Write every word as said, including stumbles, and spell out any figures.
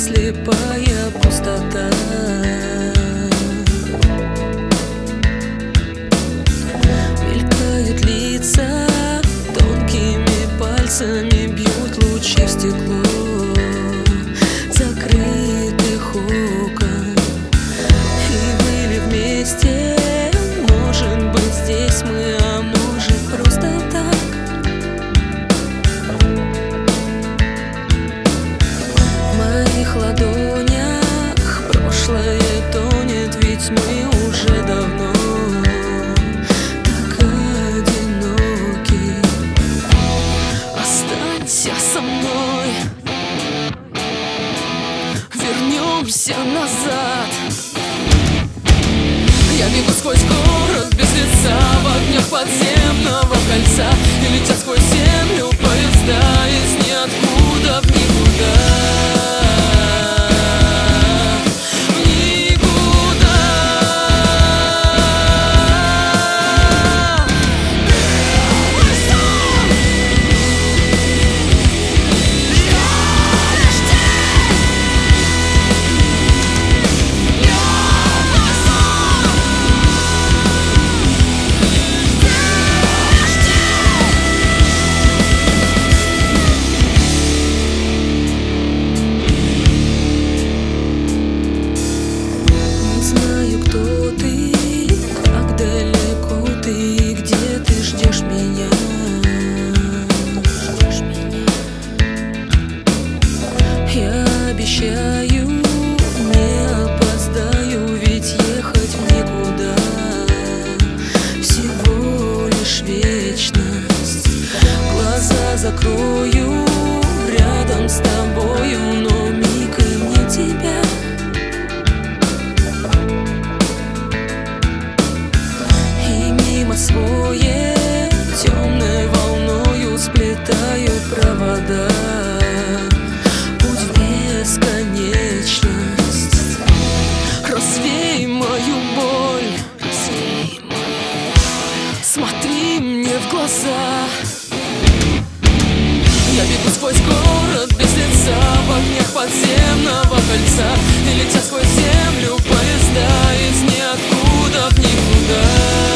слепая пустота. Мелькают лица, тонкими пальцами бьют лучи в стекло закрытых окон. И были вместе, может быть, здесь мы, а может, просто так. В моих ладонях прошлое тонет, ведь мы уже давно так одиноки. Останься со мной, вернемся назад. Я бегу сквозь город без лица, в огнях подземного кольца, и летят сквозь землю поезда из ниоткуда в никуда. Обещаю, не опоздаю, ведь ехать в никуда всего лишь вечность. Глаза закрою рядом с тобою, но миг и мне тебя. И мимо свое темной волною сплетают провода. Бесконечность, развей мою боль, развей мою боль. Смотри мне в глаза. Я бегу сквозь город без лица, в огнях подземного кольца, и летят сквозь землю поезда из ниоткуда в никуда.